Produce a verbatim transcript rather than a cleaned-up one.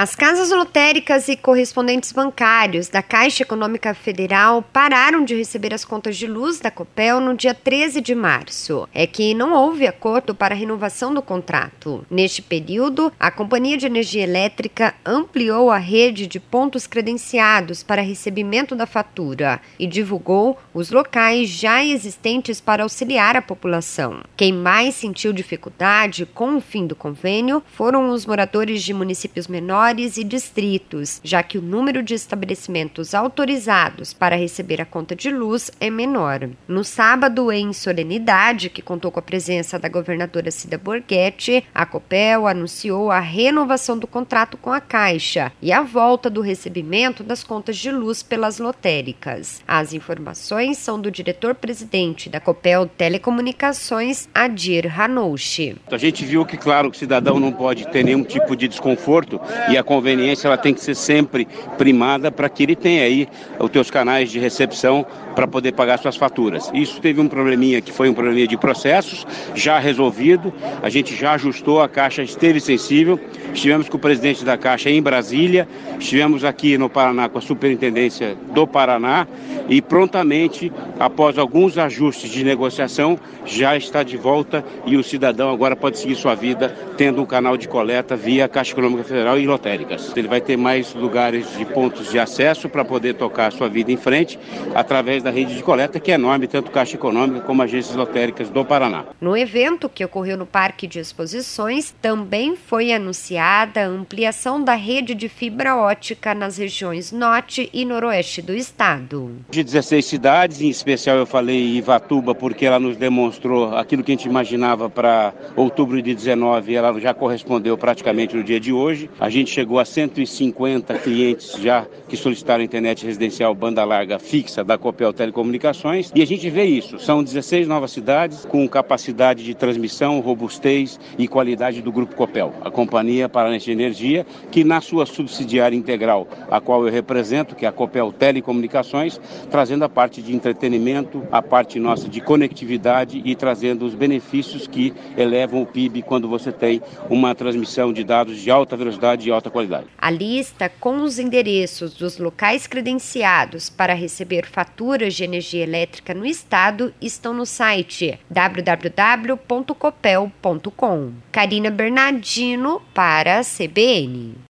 As casas lotéricas e correspondentes bancários da Caixa Econômica Federal pararam de receber as contas de luz da Copel no dia treze de março. É que não houve acordo para a renovação do contrato. Neste período, a Companhia de Energia Elétrica ampliou a rede de pontos credenciados para recebimento da fatura e divulgou os locais já existentes para auxiliar a população. Quem mais sentiu dificuldade com o fim do convênio foram os moradores de municípios menores e distritos, já que o número de estabelecimentos autorizados para receber a conta de luz é menor. No sábado, em solenidade, que contou com a presença da governadora Cida Borghetti, a Copel anunciou a renovação do contrato com a Caixa e a volta do recebimento das contas de luz pelas lotéricas. As informações são do diretor-presidente da Copel Telecomunicações, Adir Ranouchi. A gente viu que, claro, o cidadão não pode ter nenhum tipo de desconforto e a conveniência ela tem que ser sempre primada para que ele tenha aí os teus canais de recepção para poder pagar suas faturas. Isso teve um probleminha que foi um probleminha de processos, já resolvido, a gente já ajustou, a Caixa esteve sensível, estivemos com o presidente da Caixa em Brasília, estivemos aqui no Paraná com a Superintendência do Paraná e prontamente, após alguns ajustes de negociação, já está de volta e o cidadão agora pode seguir sua vida tendo um canal de coleta via Caixa Econômica Federal e lotéricas. Ele vai ter mais lugares de pontos de acesso para poder tocar a sua vida em frente através da rede de coleta, que é enorme, tanto Caixa Econômica como agências lotéricas do Paraná. No evento que ocorreu no Parque de Exposições, também foi anunciada a ampliação da rede de fibra ótica nas regiões norte e noroeste do estado. De dezesseis cidades, em especial eu falei Ivatuba, porque ela nos demonstrou aquilo que a gente imaginava para outubro de dezenove, ela já correspondeu praticamente no dia de hoje. A gente chegou a cento e cinquenta clientes já que solicitaram internet residencial banda larga fixa da Copel Telecomunicações e a gente vê isso, são dezesseis novas cidades com capacidade de transmissão, robustez e qualidade do Grupo Copel, a Companhia Paranense de Energia, que na sua subsidiária integral, a qual eu represento, que é a Copel Telecomunicações, trazendo a parte de entretenimento, a parte nossa de conectividade e trazendo os benefícios que elevam o P I B quando você tem uma transmissão de dados de alta velocidade e alta qualidade. A lista com os endereços dos locais credenciados para receber faturas de energia elétrica no estado estão no site w w w ponto copel ponto com. Karina Bernardino para a C B N.